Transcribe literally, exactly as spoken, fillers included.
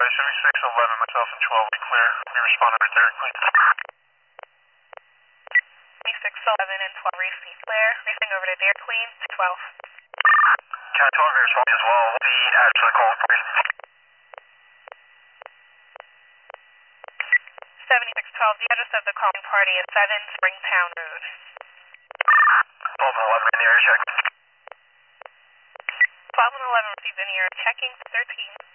seventy-six eleven, myself and twelve, we clear. We responded right there, clean. seventy-six eleven and twelve, racing clear. Racing over to Dairy Queen, twelve. County twelve, we responded as well. The address for the call, please. seventy-six twelve, the address of the calling party is seven Springtown Road. twelve and eleven in the area check. twelve and eleven received in the air, checking thirteen.